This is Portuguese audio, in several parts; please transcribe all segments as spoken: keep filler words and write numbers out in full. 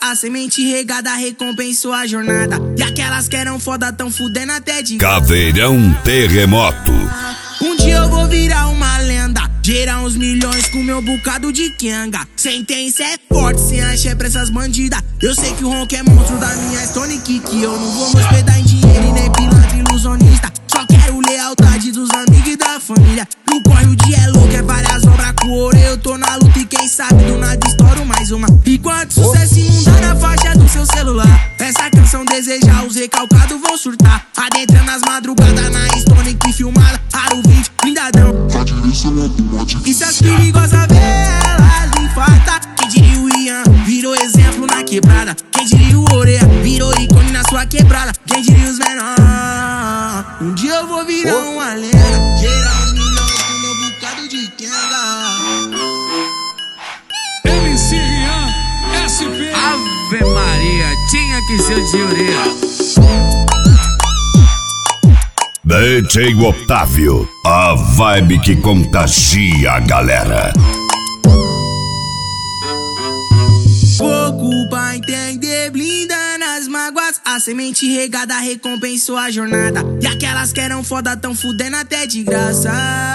a semente regada recompensou a jornada. E aquelas que eram foda tão fudendo até de Caveirão Terremoto. Um dia eu vou virar uma lenda, gerar uns milhões com meu bocado de quenga. Sentença é forte, sem axé pra essas bandidas. Eu sei que o ronco é monstro da minha Stone Kick. Eu não vou me hospedar em dinheiro e nem pilantra ilusionista. Só quero lealdade dos amigos e da família. No corre o dia é louco, é várias obras com ouro. Eu tô na luta e quem sabe do nada estouro mais uma. Enquanto sucesso inundar na faixa do seu celular, essa canção desejar, os recalcados vão surtar. Adentrando as madrugadas na Stone Kick filmada. Aro vinte, blindadão. E se as perigosas vê elas infarta. Quem diria o Ian virou exemplo na quebrada. Quem diria o Oreia virou ícone na sua quebrada. Quem diria os menores? Um dia eu vou virar oh. uma lenda, gerar uns milhões com meu bocado de quenga. M C Ian, S P Ave Maria, tinha que ser de orelha. D J Otávio, a vibe que contagia a galera. Pouco pra entender, blindando as mágoas. A semente regada recompensou a jornada. E aquelas que eram foda tão fudendo até de graça.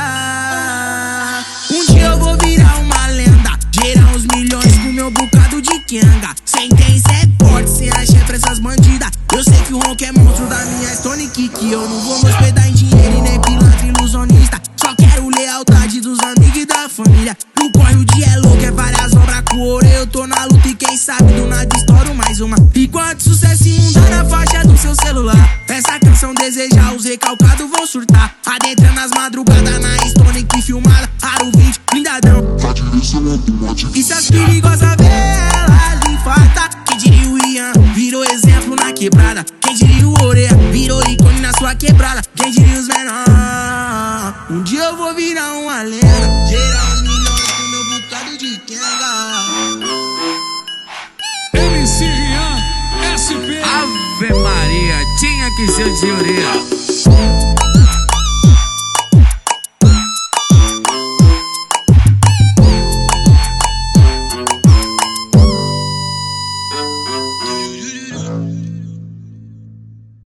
Um dia eu vou virar uma lenda, gerar uns milhões com meu bocado de quenga. Sentença é forte, sem axé pra essas bandidas. Eu sei que o ronco é monstro da minha Stone Kick. Eu não vou me hospedar em dinheiro e nem pilantra ilusionista. Só quero lealdade dos amigos e da família. No corre o dia é louco, é várias obras com ouro. Eu tô na luta e quem sabe do nada estouro mais uma. Enquanto sucesso inundar na faixa do seu celular, essa canção desejar, os recalcados vão surtar. Adentrando as madrugadas na Stone Kick filmada. Aro vinte, blindadão. E se as perigosas vê elas infarta. Quem diria o Ian virou exemplo na quebrada. Quem diria o Oreia virou ícone na sua quebrada. Quem diria os menores? Um dia eu vou virar uma lenda, gerar uns milhões com meu bocado de quenga. M C Ian, S P Ave Maria, tinha que ser de orelha.